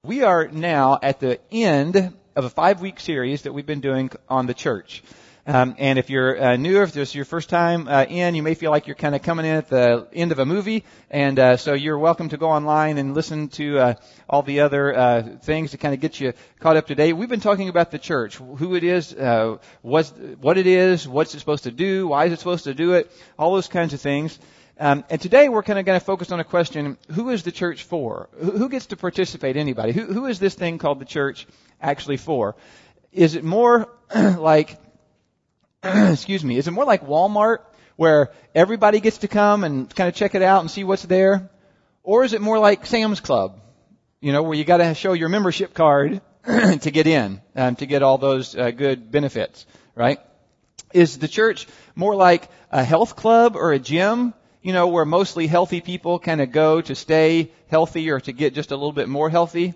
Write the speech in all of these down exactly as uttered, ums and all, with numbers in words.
We are now at the end of a five-week series that we've been doing on the church. Um, and if you're uh, new, if this is your first time uh, in, you may feel like you're kind of coming in at the end of a movie. And uh, so you're welcome to go online and listen to uh, all the other uh, things to kind of get you caught up to date. We've been talking about the church, who it is, uh, what's, what it is, what's it supposed to do, why is it supposed to do it, all those kinds of things. Um, and today we're kind of going to focus on a question: who is the church for? Who, who gets to participate? Anybody? Who, who is this thing called the church actually for? Is it more like, excuse me, is it more like Walmart, where everybody gets to come and kind of check it out and see what's there? Or is it more like Sam's Club, you know, where you got to show your membership card to get in, um, to get all those uh, good benefits, right? Is the church more like a health club or a gym, you know, where mostly healthy people kind of go to stay healthy or to get just a little bit more healthy?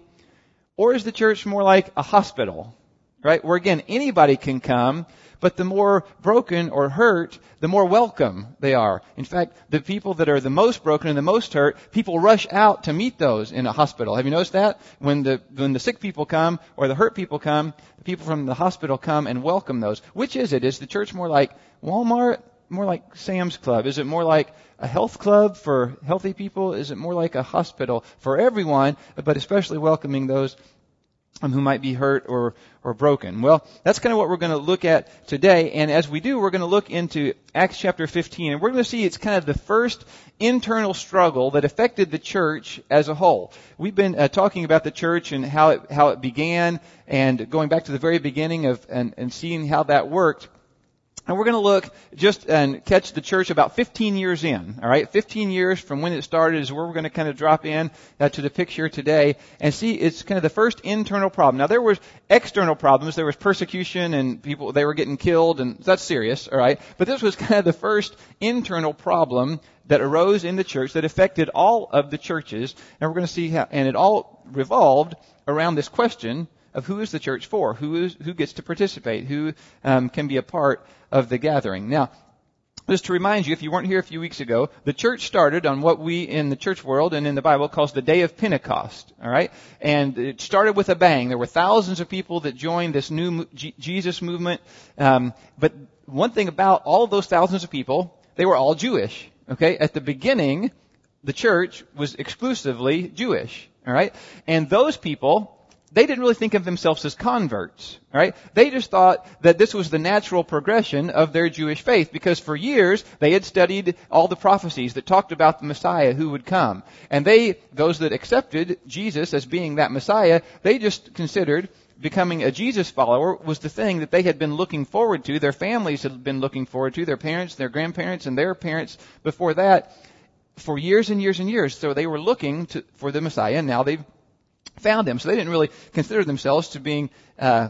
Or is the church more like a hospital, right? Where again, anybody can come, but the more broken or hurt, the more welcome they are. In fact, the people that are the most broken and the most hurt, people rush out to meet those in a hospital. Have you noticed that? When the, when the sick people come or the hurt people come, the people from the hospital come and welcome those. Which is it? Is the church more like Walmart? More like Sam's Club? Is it more like a health club for healthy people? Is it more like a hospital for everyone, but especially welcoming those um, who might be hurt or, or broken? Well, that's kind of what we're going to look at today. And as we do, we're going to look into Acts chapter fifteen. And we're going to see it's kind of the first internal struggle that affected the church as a whole. We've been uh, talking about the church and how it, how it began, and going back to the very beginning of and, and seeing how that worked. And we're going to look just and catch the church about fifteen years in, all right? fifteen years from when it started is where we're going to kind of drop in uh, to the picture today and see it's kind of the first internal problem. Now, there was external problems. There was persecution and people, they were getting killed, and that's serious, all right? But this was kind of the first internal problem that arose in the church that affected all of the churches. And we're going to see how, and it all revolved around this question of who is the church for, who is who gets to participate, who um, can be a part of the gathering. Now, just to remind you, if you weren't here a few weeks ago, the church started on what we in the church world and in the Bible calls the Day of Pentecost, all right? And it started with a bang. There were thousands of people that joined this new G- Jesus movement. Um, but one thing about all of those thousands of people, they were all Jewish, okay? At the beginning, the church was exclusively Jewish, all right? And those people, they didn't really think of themselves as converts, right? They just thought that this was the natural progression of their Jewish faith, because for years they had studied all the prophecies that talked about the Messiah who would come. And they, those that accepted Jesus as being that Messiah, they just considered becoming a Jesus follower was the thing that they had been looking forward to. Their families had been looking forward to, their parents, their grandparents, and their parents before that for years and years and years. So they were looking to, for the Messiah, and now they've found him. So they didn't really consider themselves to being, uh,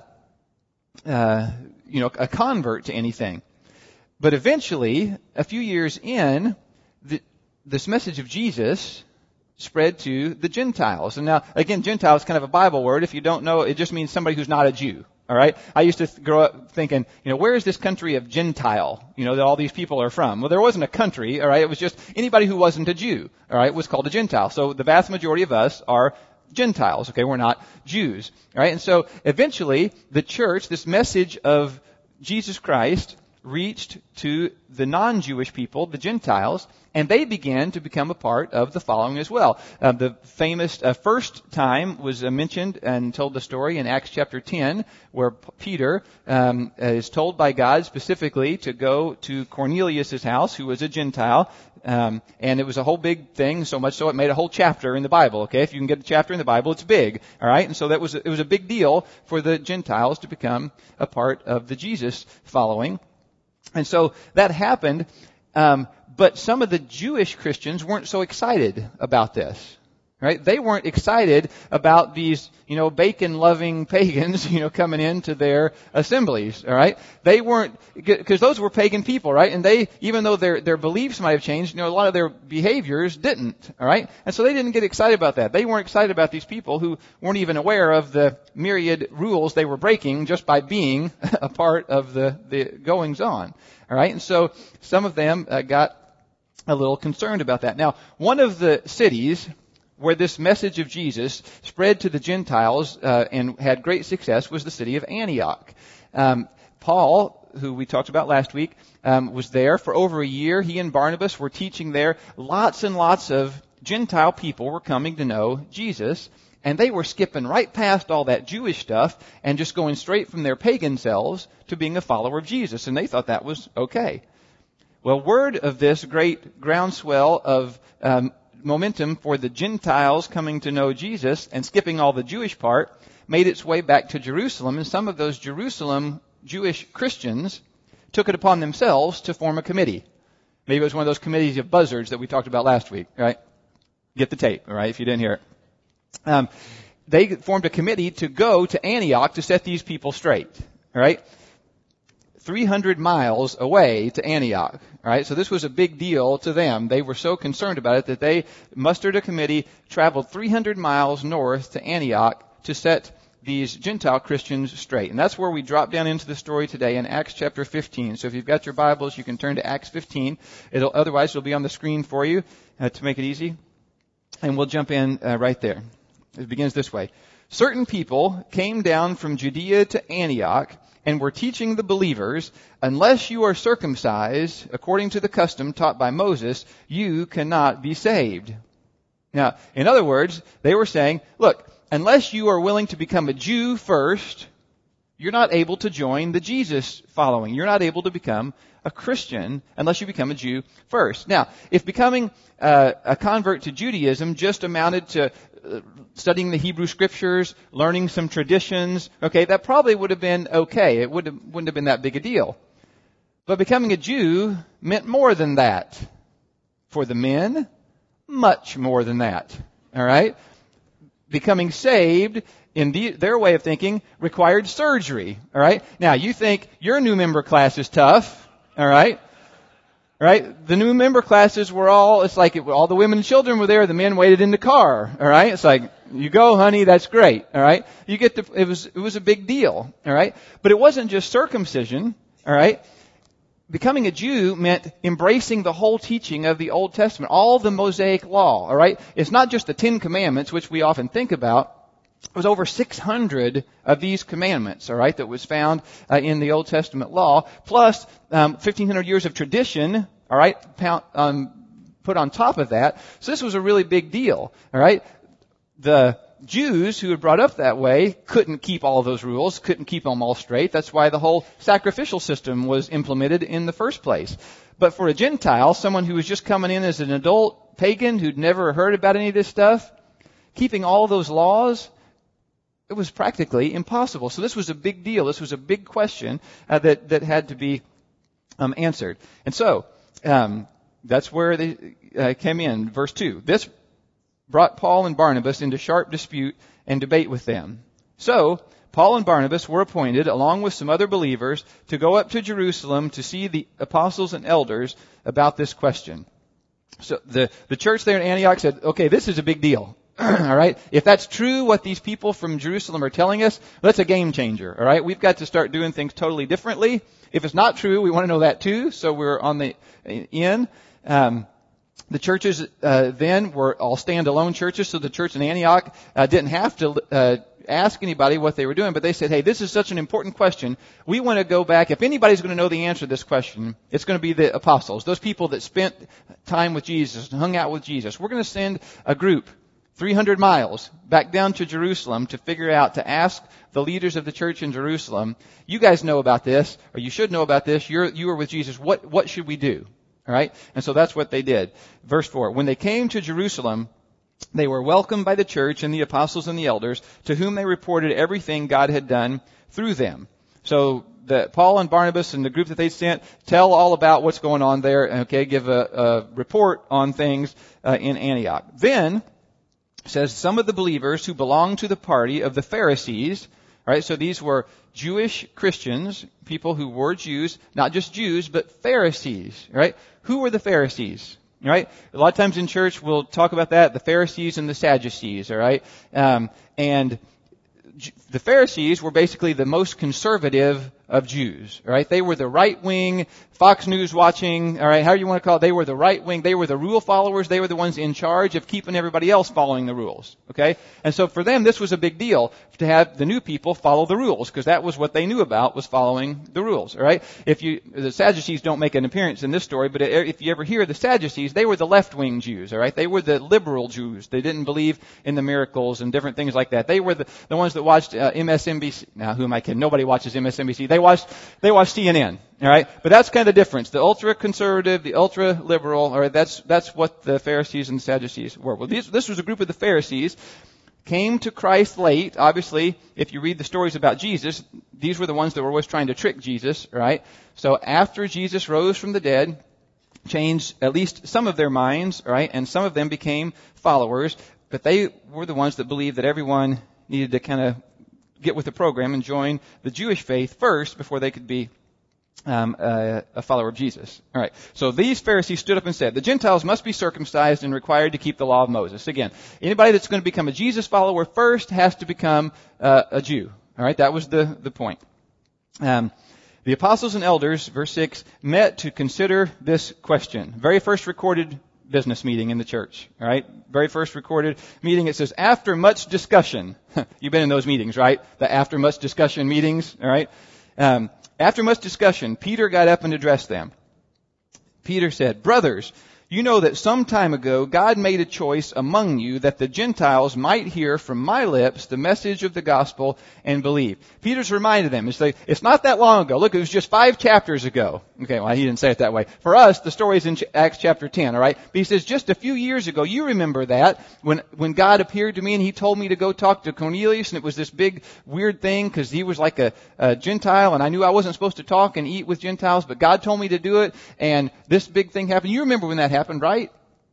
uh, you know, a convert to anything. But eventually, a few years in, the, this message of Jesus spread to the Gentiles. And now, again, Gentile is kind of a Bible word. If you don't know, it just means somebody who's not a Jew. All right. I used to th- grow up thinking, you know, where is this country of Gentile, you know, that all these people are from? Well, there wasn't a country. All right. It was just anybody who wasn't a Jew. All right. Was called a Gentile. So the vast majority of us are Gentiles, okay? We're not Jews, all right? And so eventually the church, this message of Jesus Christ, reached to the non-Jewish people, the Gentiles, and they began to become a part of the following as well. Uh, the famous uh, first time was uh, mentioned and told the story in Acts chapter ten, where P- Peter um, is told by God specifically to go to Cornelius' house, who was a Gentile, um, and it was a whole big thing, so much so it made a whole chapter in the Bible, okay? If you can get a chapter in the Bible, it's big, all right? And so that was it was a big deal for the Gentiles to become a part of the Jesus following. And so that happened, um, but some of the Jewish Christians weren't so excited about this, right? They weren't excited about these, you know, bacon-loving pagans, you know, coming into their assemblies, all right? They weren't, because those were pagan people, right? And they, even though their their beliefs might have changed, you know, a lot of their behaviors didn't, all right? And so they didn't get excited about that. They weren't excited about these people who weren't even aware of the myriad rules they were breaking just by being a part of the, the goings-on, all right? And so some of them uh, got a little concerned about that. Now, one of the cities where this message of Jesus spread to the Gentiles uh, and had great success was the city of Antioch. Um, Paul, who we talked about last week, um, was there for over a year. He and Barnabas were teaching there. Lots and lots of Gentile people were coming to know Jesus, and they were skipping right past all that Jewish stuff and just going straight from their pagan selves to being a follower of Jesus, and they thought that was okay. Well, word of this great groundswell of um, momentum for the Gentiles coming to know Jesus and skipping all the Jewish part made its way back to Jerusalem, and some of those Jerusalem Jewish Christians took it upon themselves to form a committee. Maybe it was one of those committees of buzzards that we talked about last week, right? Get the tape, all right, if you didn't hear it. Um, they formed a committee to go to Antioch to set these people straight, all right? three hundred miles away to Antioch, all right? So this was a big deal to them. They were so concerned about it that they mustered a committee, traveled three hundred miles north to Antioch to set these Gentile Christians straight. And that's where we drop down into the story today in Acts chapter fifteen. So if you've got your Bibles, you can turn to Acts fifteen. It'll, otherwise, it'll be on the screen for you uh, to make it easy. And we'll jump in uh, right there. It begins this way. Certain people came down from Judea to Antioch and were teaching the believers, unless you are circumcised according to the custom taught by Moses, you cannot be saved. Now, in other words, they were saying, look, unless you are willing to become a Jew first, you're not able to join the Jesus following. You're not able to become a Christian unless you become a Jew first. Now, if becoming uh, a convert to Judaism just amounted to uh, studying the Hebrew Scriptures, learning some traditions, okay, that probably would have been okay. It would have, wouldn't have been that big a deal. But becoming a Jew meant more than that. For the men, much more than that. All right? Becoming saved, in the, their way of thinking, required surgery. All right? Now, you think your new member class is tough. All right? All right? The new member classes were all, it's like it, all the women and children were there. The men waited in the car. All right? It's like, you go, honey, that's great. All right? You get the, it was, it was a big deal. All right? But it wasn't just circumcision. All right? Becoming a Jew meant embracing the whole teaching of the Old Testament, all the Mosaic law, all right? It's not just the Ten Commandments, which we often think about. It was over six hundred of these commandments, all right, that was found uh, in the Old Testament law, plus um, fifteen hundred years of tradition, all right, pound, um, put on top of that. So this was a really big deal, all right? The Jews who were brought up that way couldn't keep all those rules, couldn't keep them all straight. That's why the whole sacrificial system was implemented in the first place. But for a Gentile, someone who was just coming in as an adult pagan who'd never heard about any of this stuff, keeping all those laws, it was practically impossible. So this was a big deal. This was a big question uh, that, that had to be um, answered. And so um, that's where they uh, came in. Verse two. This brought Paul and Barnabas into sharp dispute and debate with them. So, Paul and Barnabas were appointed, along with some other believers, to go up to Jerusalem to see the apostles and elders about this question. So, the, the church there in Antioch said, okay, this is a big deal. All right? If that's true, what these people from Jerusalem are telling us, that's a game changer. All right? We've got to start doing things totally differently. If it's not true, we want to know that too, so we're on the in. Um, The churches uh, then were all standalone churches, so the church in Antioch uh, didn't have to uh, ask anybody what they were doing, but they said, hey, this is such an important question. We want to go back. If anybody's going to know the answer to this question, it's going to be the apostles, those people that spent time with Jesus and hung out with Jesus. We're going to send a group three hundred miles back down to Jerusalem to figure out, to ask the leaders of the church in Jerusalem, you guys know about this, or you should know about this. You're, you were with Jesus. What, what should we do? All right? And so that's what they did. Verse four. When they came to Jerusalem, they were welcomed by the church and the apostles and the elders, to whom they reported everything God had done through them. So the, Paul and Barnabas and the group that they sent tell all about what's going on there, okay, give a, a report on things uh, in Antioch. Then, says, some of the believers who belonged to the party of the Pharisees, all right, so these were Jewish Christians, people who were Jews, not just Jews, but Pharisees, right? Who were the Pharisees? Right? A lot of times in church we'll talk about that, the Pharisees and the Sadducees, all right? Um, and the Pharisees were basically the most conservative of Jews, all right? They were the right-wing, Fox News watching, all right, however you want to call it. They were the right-wing. They were the rule followers. They were the ones in charge of keeping everybody else following the rules, okay? And so for them, this was a big deal to have the new people follow the rules, because that was what they knew about, was following the rules, all right? If you, the Sadducees don't make an appearance in this story, but if you ever hear the Sadducees, they were the left-wing Jews, all right? They were the liberal Jews. They didn't believe in the miracles and different things like that. They were the, the ones that watched uh, M S N B C. Now, who am I kidding? Nobody watches M S N B C. They watched, they watched C N N. All right, but that's kind of the difference. The ultra-conservative, the ultra-liberal, all right, that's that's what the Pharisees and the Sadducees were. Well, these, this was a group of the Pharisees, came to Christ late. Obviously, if you read the stories about Jesus, these were the ones that were always trying to trick Jesus, right? So after Jesus rose from the dead, changed at least some of their minds, right, and some of them became followers, but they were the ones that believed that everyone needed to kind of get with the program and join the Jewish faith first before they could be Um, uh, a follower of Jesus. All right. So these Pharisees stood up and said, the Gentiles must be circumcised and required to keep the law of Moses. Again, anybody that's going to become a Jesus follower first has to become uh, a Jew. All right. That was the, the point. Um, the apostles and elders, verse six, met to consider this question. Very first recorded business meeting in the church. All right. Very first recorded meeting. It says, after much discussion. You've been in those meetings, right? The after much discussion meetings. All right. Um, After much discussion, Peter got up and addressed them. Peter said, brothers, you know that some time ago God made a choice among you that the Gentiles might hear from my lips the message of the gospel and believe. Peter's reminded them, it's, like, it's not that long ago. Look, it was just five chapters ago. Okay, well, he didn't say it that way. For us, the story's in Acts chapter ten, all right? But he says, just a few years ago, you remember that, when when God appeared to me and he told me to go talk to Cornelius, and it was this big weird thing because he was like a, a Gentile, and I knew I wasn't supposed to talk and eat with Gentiles, but God told me to do it, and this big thing happened. You remember when that happened, right?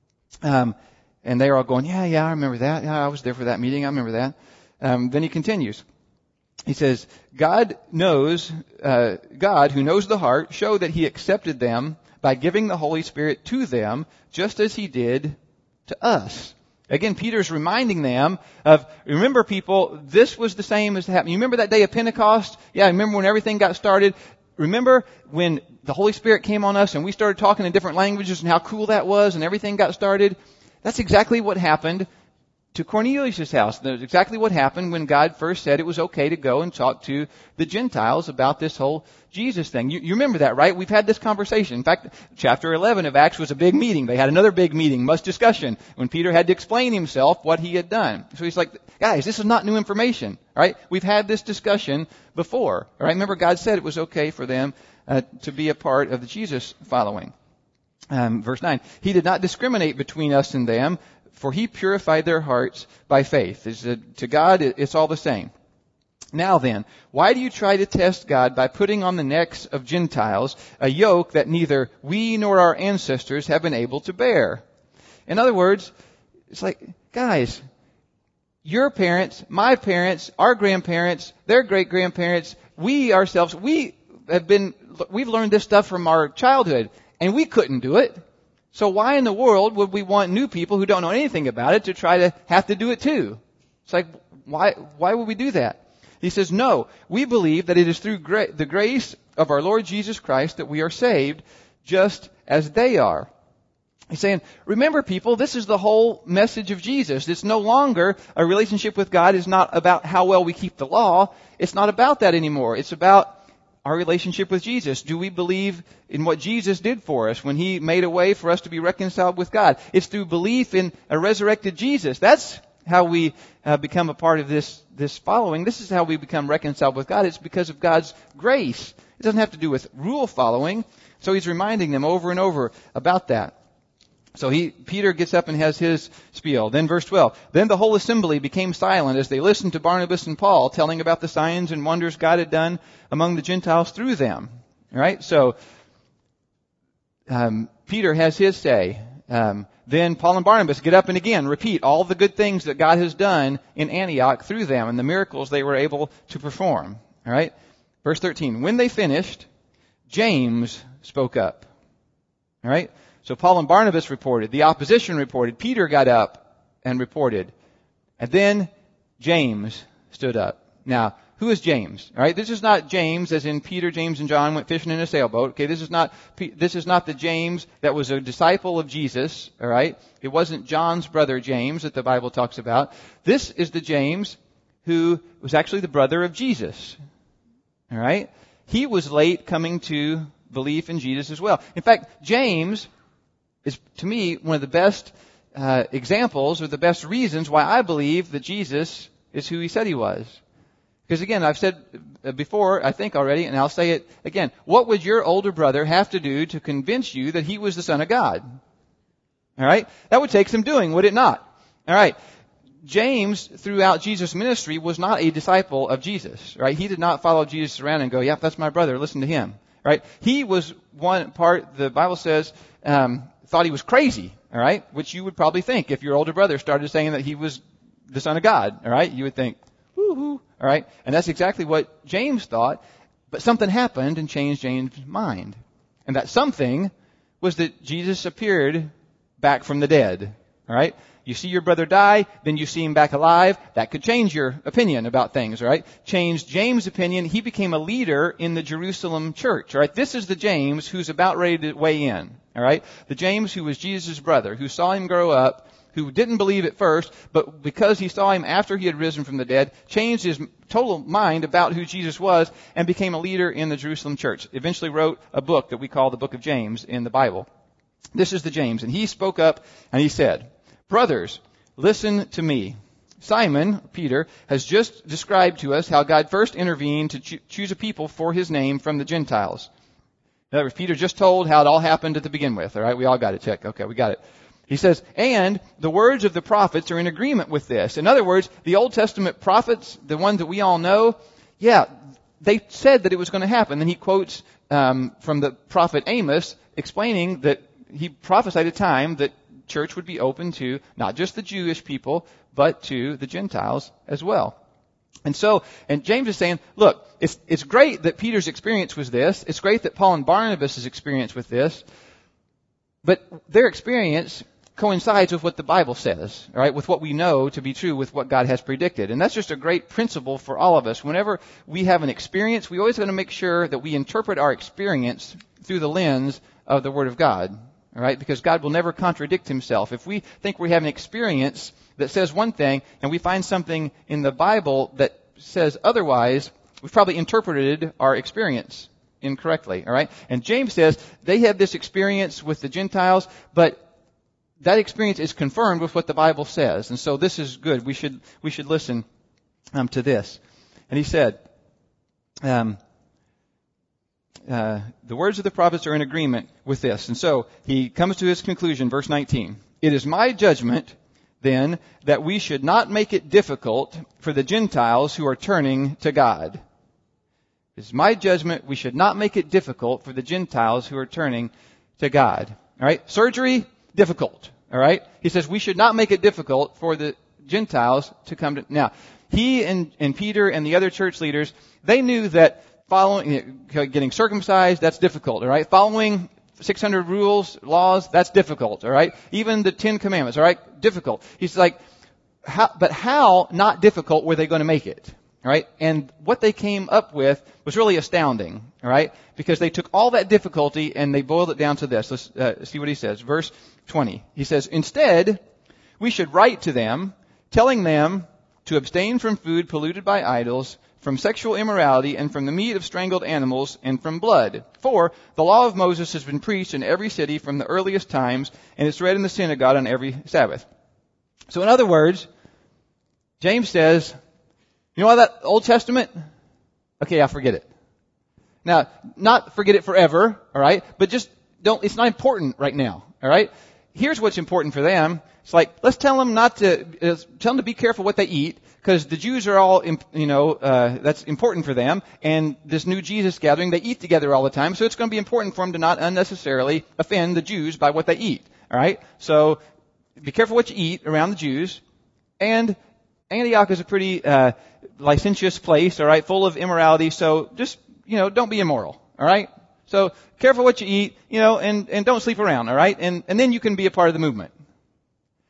Um, and they're all going, yeah, yeah, I remember that. Yeah, I was there for that meeting. I remember that. Um, then he continues. He says, God knows, uh, God who knows the heart, showed that he accepted them by giving the Holy Spirit to them, just as he did to us. Again, Peter's reminding them of, remember people, this was the same as happened. You remember that day of Pentecost? Yeah, remember when everything got started? Remember when the Holy Spirit came on us and we started talking in different languages and how cool that was and everything got started? That's exactly what happened to Cornelius' house. That's exactly what happened when God first said it was okay to go and talk to the Gentiles about this whole Jesus thing. You, you remember that, right? We've had this conversation. In fact, chapter eleven of Acts was a big meeting. They had another big meeting, much discussion, when Peter had to explain himself what he had done. So he's like, guys, this is not new information, right? We've had this discussion before, right? Remember, God said it was okay for them uh, to be a part of the Jesus following. Um, verse nine, he did not discriminate between us and them, for he purified their hearts by faith. It's, uh, to God, it's all the same. Now then, why do you try to test God by putting on the necks of Gentiles a yoke that neither we nor our ancestors have been able to bear? In other words, it's like, guys, your parents, my parents, our grandparents, their great-grandparents, we ourselves, we have been, we've learned this stuff from our childhood, and we couldn't do it. So why in the world would we want new people who don't know anything about it to try to have to do it too? It's like, why, why would we do that? He says, no, we believe that it is through gra- the grace of our Lord Jesus Christ that we are saved, just as they are. He's saying, remember people, this is the whole message of Jesus. It's no longer a relationship with God is not about how well we keep the law. It's not about that anymore. It's about our relationship with Jesus. Do we believe in what Jesus did for us when he made a way for us to be reconciled with God? It's through belief in a resurrected Jesus. That's how we uh, become a part of this, this following. This is how we become reconciled with God. It's because of God's grace. It doesn't have to do with rule following. So he's reminding them over and over about that. So he, Peter gets up and has his spiel. Then verse twelve. Then the whole assembly became silent as they listened to Barnabas and Paul telling about the signs and wonders God had done among the Gentiles through them. All right. So um, Peter has his say. Um, then Paul and Barnabas get up and again repeat all the good things that God has done in Antioch through them and the miracles they were able to perform. All right. Verse thirteen. When they finished, James spoke up. All right. So Paul and Barnabas reported. The opposition reported. Peter got up and reported. And then James stood up. Now, who is James? All right, this is not James as in Peter, James, and John went fishing in a sailboat. Okay, this is not this is not the James that was a disciple of Jesus. All right, it wasn't John's brother James that the Bible talks about. This is the James who was actually the brother of Jesus. All right, he was late coming to belief in Jesus as well. In fact, James is to me one of the best uh, examples or the best reasons why I believe that Jesus is who he said he was. Because again, I've said before, I think already, and I'll say it again. What would your older brother have to do to convince you that he was the Son of God? All right? That would take some doing, would it not? All right. James, throughout Jesus' ministry, was not a disciple of Jesus. Right? He did not follow Jesus around and go, "Yep, that's my brother. Listen to him." Right? He was one part, the Bible says, um, thought he was crazy. All right? Which you would probably think if your older brother started saying that he was the Son of God. All right? You would think, woo-hoo. All right? And that's exactly what James thought. But something happened and changed James' mind. And that something was that Jesus appeared back from the dead. All right? You see your brother die, then you see him back alive. That could change your opinion about things, all right? Changed James' opinion. He became a leader in the Jerusalem church, all right? This is the James who's about ready to weigh in, all right? The James who was Jesus' brother, who saw him grow up, who didn't believe at first, but because he saw him after he had risen from the dead, changed his total mind about who Jesus was and became a leader in the Jerusalem church. Eventually wrote a book that we call the Book of James in the Bible. This is the James, and he spoke up and he said, "Brothers, listen to me. Simon, Peter, has just described to us how God first intervened to cho- choose a people for his name from the Gentiles." In other words, Peter just told how it all happened to begin with. All right, we all got it. Check. Okay, we got it. He says, "And the words of the prophets are in agreement with this." In other words, the Old Testament prophets, the ones that we all know, yeah, they said that it was going to happen. Then he quotes um, from the prophet Amos explaining that he prophesied a time that church would be open to not just the Jewish people, but to the Gentiles as well. And so, and James is saying, look, it's, it's great that Peter's experience was this. It's great that Paul and Barnabas' experience with this. But their experience coincides with what the Bible says, all right, with what we know to be true, with what God has predicted. And that's just a great principle for all of us. Whenever we have an experience, we always got to make sure that we interpret our experience through the lens of the Word of God, all right, because God will never contradict himself. If we think we have an experience that says one thing and we find something in the Bible that says otherwise, we've probably interpreted our experience incorrectly, all right? And James says they have this experience with the Gentiles, but that experience is confirmed with what the Bible says. And so this is good. We should we should listen um, to this. And he said, um, uh, the words of the prophets are in agreement with this. And so he comes to his conclusion, verse nineteen. "It is my judgment, then, that we should not make it difficult for the Gentiles who are turning to God." It is my judgment we should not make it difficult for the Gentiles who are turning to God. All right? Surgery, difficult. All right? He says we should not make it difficult for the Gentiles to come to... Now, he and, and Peter and the other church leaders, they knew that following, getting circumcised, that's difficult. All right? Following six hundred rules, laws, that's difficult. All right? Even the Ten Commandments, all right? Difficult. He's like, how, but how not difficult were they going to make it? All right? And what they came up with was really astounding. All right? Because they took all that difficulty and they boiled it down to this. Let's uh, see what he says. Verse twenty. He says, "Instead, we should write to them, telling them to abstain from food polluted by idols, from sexual immorality, and from the meat of strangled animals, and from blood. For the law of Moses has been preached in every city from the earliest times, and it's read in the synagogue on every Sabbath." So in other words, James says, you know what, that Old Testament? Okay, I'll forget it. Now, not forget it forever, all right? But just don't, it's not important right now, all right? Here's what's important for them. It's like, let's tell them not to, uh, tell them to be careful what they eat, because the Jews are all, you know, uh, that's important for them. And this new Jesus gathering, they eat together all the time. So it's going to be important for them to not unnecessarily offend the Jews by what they eat, all right? So be careful what you eat around the Jews. And Antioch is a pretty uh, licentious place, all right, full of immorality. So just, you know, don't be immoral, all right? So careful what you eat, you know, and, and don't sleep around, all right? And, and then you can be a part of the movement.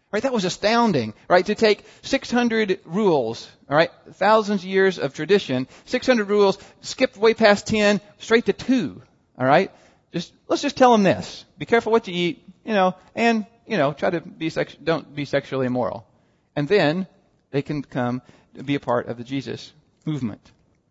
Right? That was astounding, right? To take six hundred rules, all right? Thousands of years of tradition, six hundred rules, skipped way past ten, straight to two, all right? Just, let's just tell them this. Be careful what you eat, you know, and, you know, try to be sex, don't be sexually immoral. And then they can come to be a part of the Jesus movement.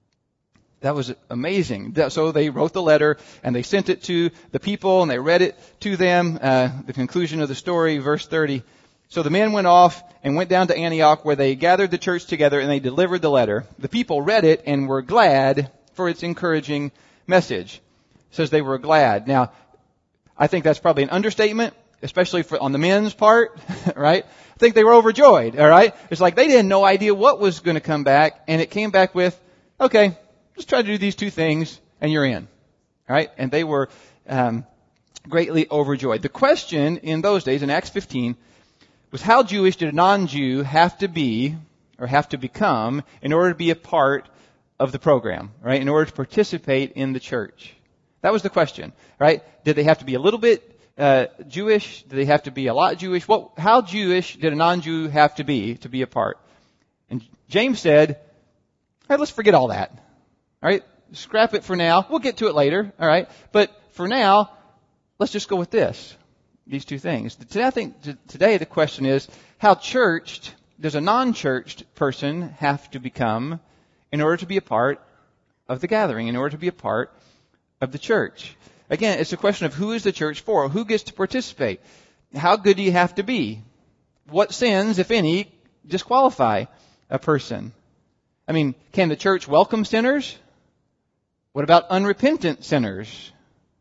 That was amazing. So they wrote the letter and they sent it to the people and they read it to them. Uh, the conclusion of the story, verse thirty. So the men went off and went down to Antioch where they gathered the church together and they delivered the letter. The people read it and were glad for its encouraging message. It says they were glad. Now, I think that's probably an understatement, especially for, on the men's part, right? I think they were overjoyed, all right? It's like they didn't no idea what was going to come back, and it came back with, okay, just try to do these two things and you're in, all right? And they were um, greatly overjoyed. The question in those days, in Acts fifteen, was how Jewish did a non-Jew have to be or have to become in order to be a part of the program, right? In order to participate in the church. That was the question, right? Did they have to be a little bit uh, Jewish? Did they have to be a lot Jewish? What? How Jewish did a non-Jew have to be to be a part? And James said, all right, let's forget all that. All right, scrap it for now. We'll get to it later, all right? But for now, let's just go with this. These two things. Today, I think today the question is, how churched does a non-churched person have to become in order to be a part of the gathering, in order to be a part of the church? Again, it's a question of who is the church for? Who gets to participate? How good do you have to be? What sins, if any, disqualify a person? I mean, can the church welcome sinners? What about unrepentant sinners?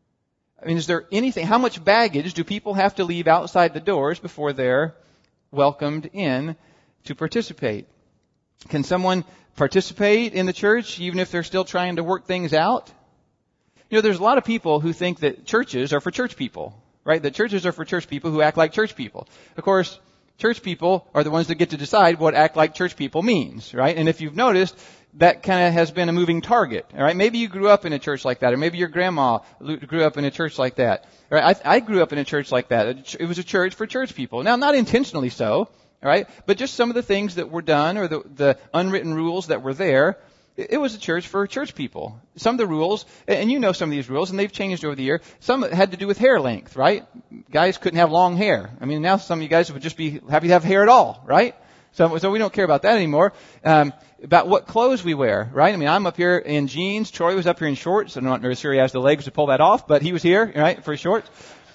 I mean, is there anything, how much baggage do people have to leave outside the doors before they're welcomed in to participate? Can someone participate in the church even if they're still trying to work things out? You know, there's a lot of people who think that churches are for church people, right? That churches are for church people who act like church people. Of course, church people are the ones that get to decide what act like church people means, right? And if you've noticed, that kind of has been a moving target, all right? Maybe you grew up in a church like that, or maybe your grandma grew up in a church like that. All right? I, I grew up in a church like that. It was a church for church people. Now, not intentionally so, all right? But just some of the things that were done, or the, the unwritten rules that were there, it, it was a church for church people. Some of the rules, and you know some of these rules, and they've changed over the year. Some had to do with hair length, right? Guys couldn't have long hair. I mean, now some of you guys would just be happy to have hair at all, right? So, so we don't care about that anymore. Um, about what clothes we wear, right? I mean, I'm up here in jeans. Troy was up here in shorts. I'm not very sure he has the legs to pull that off, but he was here, right, for shorts.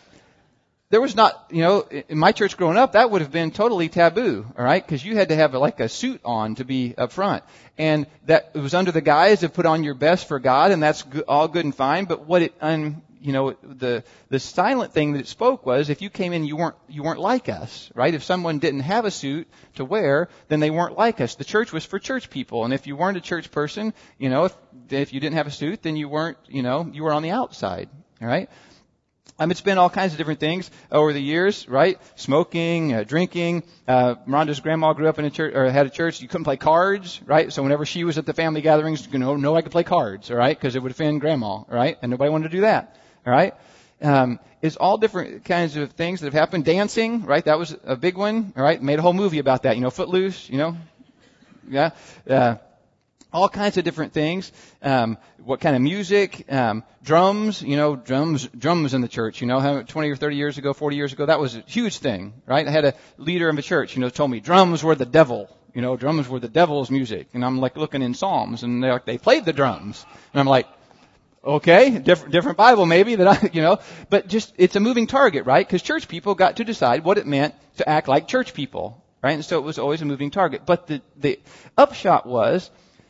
There was not, you know, in my church growing up, that would have been totally taboo, all right? Because you had to have like a suit on to be up front. And that it was under the guise of put on your best for God, and that's good, all good and fine. But what it, un, you know, the the silent thing that it spoke was if you came in, you weren't you weren't like us, right? If someone didn't have a suit to wear, then they weren't like us. The church was for church people, and if you weren't a church person, you know, if if you didn't have a suit, then you weren't, you know, you were on the outside, all right? Um, it's been all kinds of different things over the years, right? Smoking, uh, drinking. Uh, Miranda's grandma grew up in a church, or had a church. You couldn't play cards, right? So whenever she was at the family gatherings, you know, no, I could play cards, all right? Because it would offend grandma, right? And nobody wanted to do that, all right? Um, it's all different kinds of things that have happened. Dancing, right? That was a big one, all right? Made a whole movie about that, you know, Footloose, you know? Yeah. Uh, all kinds of different things. Um, what kind of music? Um, drums, you know, drums, drums in the church, you know, how twenty or thirty years ago, forty years ago, that was a huge thing, right? I had a leader in the church, you know, told me drums were the devil, you know, drums were the devil's music. And I'm like looking in Psalms and they're like, they played the drums. And I'm like, okay, different, different Bible maybe that I, you know, but just, it's a moving target, right? Because church people got to decide what it meant to act like church people, right? And so it was always a moving target. But the, the upshot was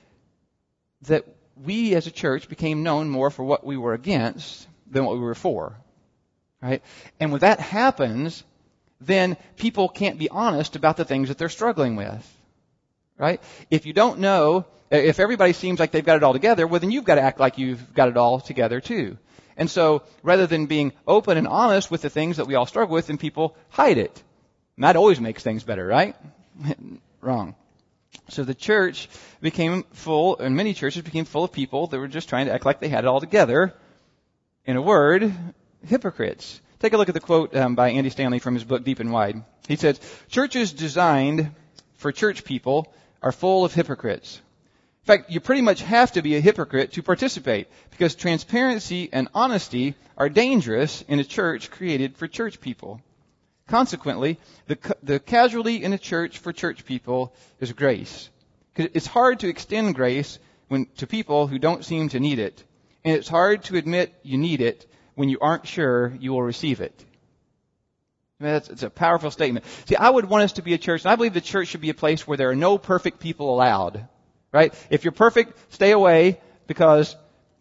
that we as a church became known more for what we were against than what we were for, right? And when that happens, then people can't be honest about the things that they're struggling with, right? If you don't know, if everybody seems like they've got it all together, well, then you've got to act like you've got it all together too. And so rather than being open and honest with the things that we all struggle with, then people hide it. And that always makes things better, right? Wrong. So the church became full, and many churches became full of people that were just trying to act like they had it all together. In a word, hypocrites. Take a look at the quote um, by Andy Stanley from his book Deep and Wide. He says, "Churches designed for church people are full of hypocrites. In fact, you pretty much have to be a hypocrite to participate, because transparency and honesty are dangerous in a church created for church people. Consequently, the, the casualty in a church for church people is grace. It's hard to extend grace when, to people who don't seem to need it. And it's hard to admit you need it when you aren't sure you will receive it." I mean, that's, it's a powerful statement. See, I would want us to be a church, and I believe the church should be a place where there are no perfect people allowed. Right? If you're perfect, stay away, because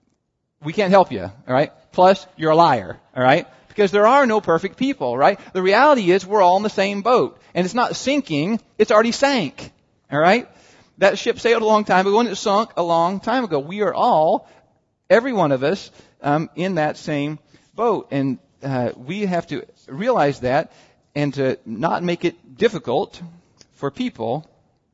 we can't help you. All right? Plus, you're a liar. All right? Because there are no perfect people. Right? The reality is we're all in the same boat. And it's not sinking, it's already sank. All right? That ship sailed a long time ago, and it sunk a long time ago. We are all, every one of us, um, in that same boat. And uh, we have to realize that, and to not make it difficult for people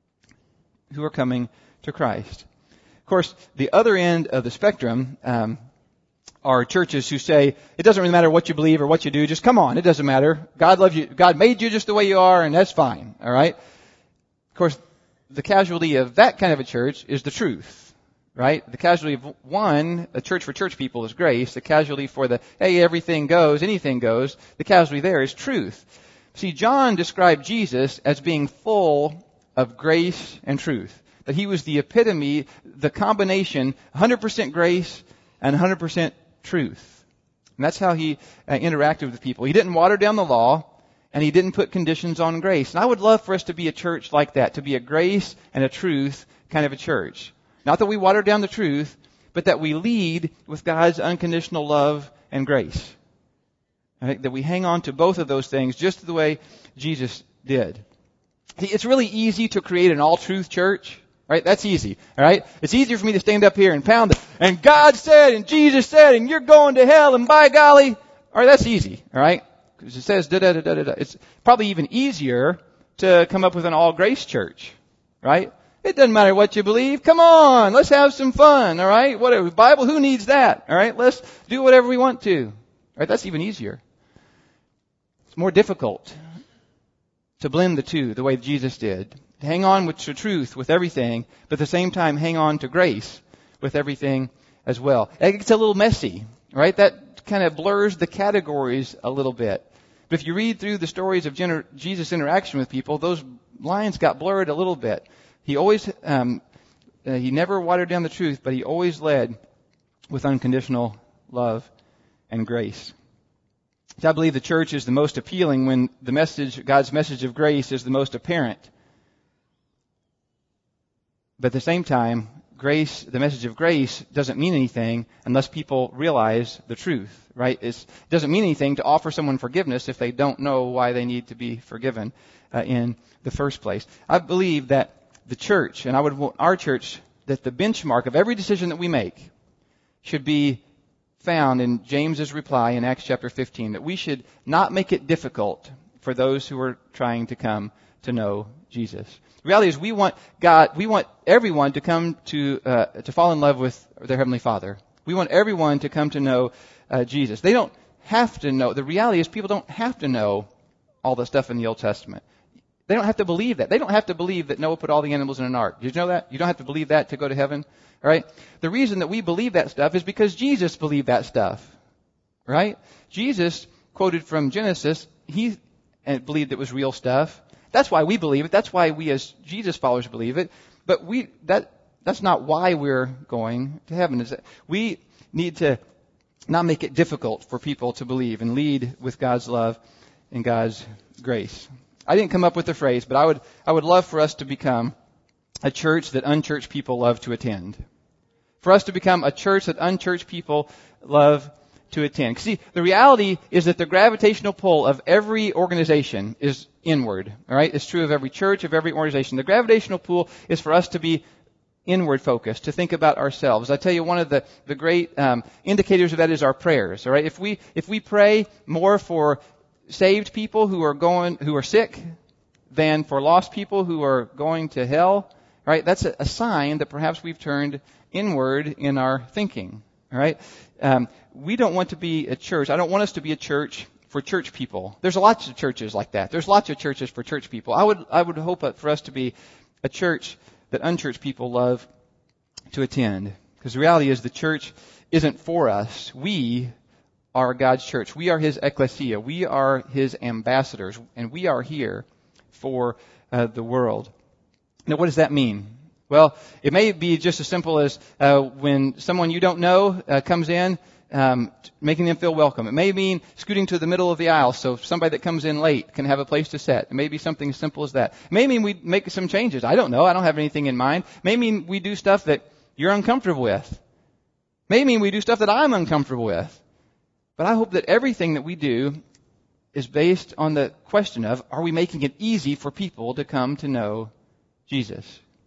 who are coming to Christ. Of course, the other end of the spectrum um, are churches who say, it doesn't really matter what you believe or what you do, just come on, it doesn't matter. God loves you. God made you just the way you are, and that's fine. All right? Of course, the casualty of that kind of a church is the truth. Right? The casualty of one, a church for church people, is grace. The casualty for the, hey, everything goes, anything goes, the casualty there is truth. See, John described Jesus as being full of grace and truth. That he was the epitome, the combination, one hundred percent grace and one hundred percent truth. And that's how he uh, interacted with people. He didn't water down the law, and he didn't put conditions on grace. And I would love for us to be a church like that, to be a grace and a truth kind of a church. Not that we water down the truth, but that we lead with God's unconditional love and grace. Right? That we hang on to both of those things just the way Jesus did. See, it's really easy to create an all-truth church. Right? That's easy. All right? It's easier for me to stand up here and pound it. And God said, and Jesus said, and you're going to hell, and by golly. All right, that's easy. All right? Because it says da da da da da. It's probably even easier to come up with an all-grace church. Right? It doesn't matter what you believe. Come on, let's have some fun. All right? Whatever. Bible, who needs that? All right? Let's do whatever we want to. All right? That's even easier. It's more difficult to blend the two the way Jesus did. Hang on with the truth with everything, but at the same time hang on to grace with everything as well. It gets a little messy, right? That kind of blurs the categories a little bit. But if you read through the stories of gener- Jesus' interaction with people, those lines got blurred a little bit. He always, um, uh, he never watered down the truth, but he always led with unconditional love and grace. So I believe the church is the most appealing when the message, God's message of grace, is the most apparent. But at the same time, grace, the message of grace doesn't mean anything unless people realize the truth, right? It's, it doesn't mean anything to offer someone forgiveness if they don't know why they need to be forgiven uh, in the first place. I believe that the church, and I would want our church, that the benchmark of every decision that we make should be found in James's reply in Acts chapter fifteen, that we should not make it difficult for those who are trying to come to know Jesus. The reality is we want God, we want everyone to come to uh, to fall in love with their Heavenly Father. We want everyone to come to know uh, Jesus. They don't have to know. The reality is people don't have to know all the stuff in the Old Testament. They don't have to believe that. They don't have to believe that Noah put all the animals in an ark. Did you know that? You don't have to believe that to go to heaven. All right? The reason that we believe that stuff is because Jesus believed that stuff. Right? Jesus quoted from Genesis. He believed it was real stuff. That's why we believe it. That's why we as Jesus followers believe it. But we that that's not why we're going to heaven. Is that we need to not make it difficult for people to believe and lead with God's love and God's grace. I didn't come up with the phrase, but I would I would love for us to become a church that unchurched people love to attend. For us to become a church that unchurched people love to attend. See, the reality is that the gravitational pull of every organization is inward. All right, it's true of every church, of every organization. The gravitational pull is for us to be inward focused, to think about ourselves. I tell you, one of the the great um, indicators of that is our prayers. All right, if we if we pray more for saved people who are going who are sick than for lost people who are going to hell, right? That's a, a sign that perhaps we've turned inward in our thinking. All right. Um, we don't want to be a church. I don't want us to be a church for for church people. There's lots of churches like that. There's lots of churches for church people. I would I would hope for us to be a church that unchurched people love to attend. Because the reality is the church isn't for us. We are God's church. We are His ecclesia. We are His ambassadors. And we are here for uh, the world. Now, what does that mean? Well, it may be just as simple as uh, when someone you don't know uh, comes in, um, making them feel welcome. It may mean scooting to the middle of the aisle so somebody that comes in late can have a place to sit. It may be something as simple as that. It may mean we make some changes. I don't know. I don't have anything in mind. It may mean we do stuff that you're uncomfortable with. It may mean we do stuff that I'm uncomfortable with. But I hope that everything that we do is based on the question of, are we making it easy for people to come to know Jesus?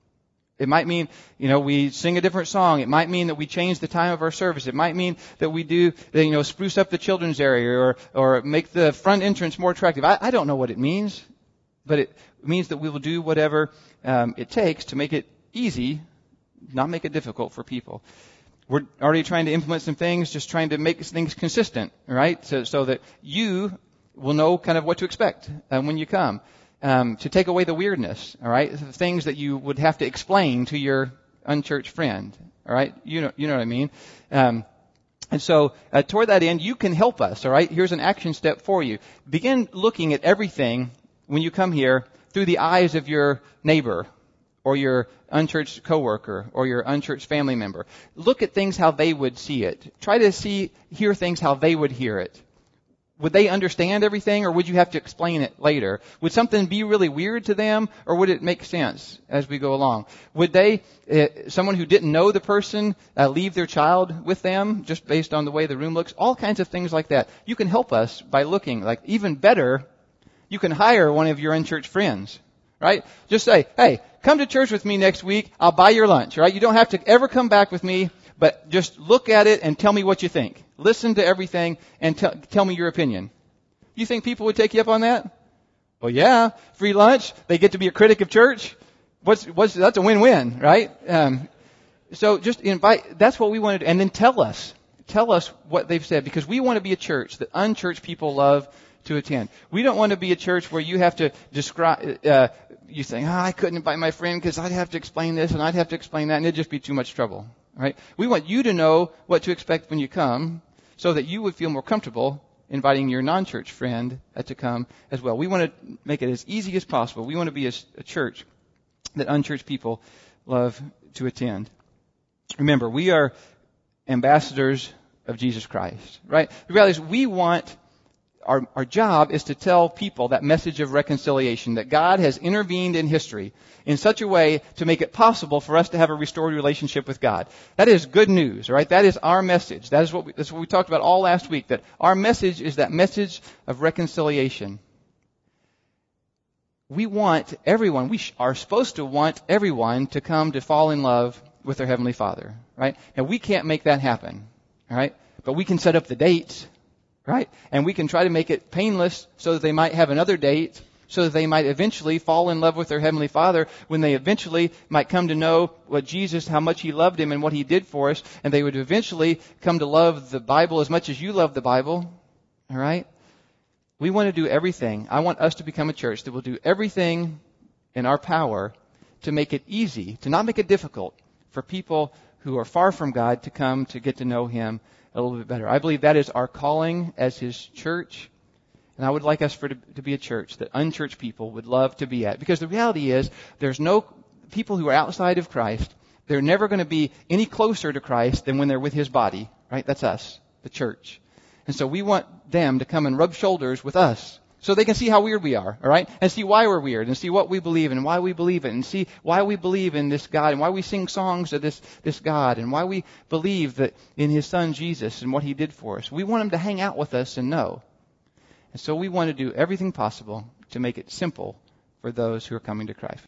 It might mean, you know, we sing a different song. It might mean that we change the time of our service. It might mean that we do, you know, spruce up the children's area or, or make the front entrance more attractive. I, I don't know what it means, but it means that we will do whatever um, it takes to make it easy, not make it difficult for people. We're already trying to implement some things, just trying to make things consistent, right? So, so that you will know kind of what to expect um, when you come. Um, to take away the weirdness, all right? The things that you would have to explain to your unchurched friend, all right? You know, you know what I mean. Um, and so, uh, toward that end, you can help us, all right? Here's an action step for you. Begin looking at everything when you come here through the eyes of your neighbor, or your unchurched coworker, or your unchurched family member. Look at things how they would see it. Try to see, hear things how they would hear it. Would they understand everything, or would you have to explain it later? Would something be really weird to them, or would it make sense as we go along? Would they, uh, someone who didn't know the person, uh, leave their child with them just based on the way the room looks? All kinds of things like that. You can help us by looking. Like, even better, you can hire one of your unchurched friends, right? Just say, hey, come to church with me next week. I'll buy your lunch, right? You don't have to ever come back with me, but just look at it and tell me what you think. Listen to everything and t- tell me your opinion. You think people would take you up on that? Well, yeah, free lunch. They get to be a critic of church. What's, what's, that's a win-win, right? Um, so just invite, that's what we want to do. And then tell us, tell us what they've said, because we want to be a church that unchurched people love to attend. We don't want to be a church where you have to describe, uh, you think, oh, I couldn't invite my friend because I'd have to explain this and I'd have to explain that, and it'd just be too much trouble, right? We want you to know what to expect when you come, so that you would feel more comfortable inviting your non-church friend to come as well. We want to make it as easy as possible. We want to be a, a church that unchurched people love to attend. Remember, we are ambassadors of Jesus Christ, right? The reality is we want, our, our job is to tell people that message of reconciliation, that God has intervened in history in such a way to make it possible for us to have a restored relationship with God. That is good news, right? That is our message. That is what we, that's what we talked about all last week, that our message is that message of reconciliation. We want everyone, we are supposed to want everyone to come to fall in love with their Heavenly Father, right? Now, we can't make that happen, all right? But we can set up the dates, right? And we can try to make it painless so that they might have another date, so that they might eventually fall in love with their Heavenly Father, when they eventually might come to know what Jesus, how much He loved Him and what He did for us, and they would eventually come to love the Bible as much as you love the Bible, all right? We want to do everything. I want us to become a church that will do everything in our power to make it easy, to not make it difficult for people who are far from God to come to get to know Him a little bit better. I believe that is our calling as His church. And I would like us for to, to be a church that unchurched people would love to be at. Because the reality is, there's no people who are outside of Christ, they're never going to be any closer to Christ than when they're with His body, right? That's us, the church. And so we want them to come and rub shoulders with us so they can see how weird we are, all right? And see why we're weird, and see what we believe and why we believe it, and see why we believe in this God, and why we sing songs of this, this God, and why we believe that in His Son Jesus and what He did for us. We want them to hang out with us and know. And so we want to do everything possible to make it simple for those who are coming to Christ.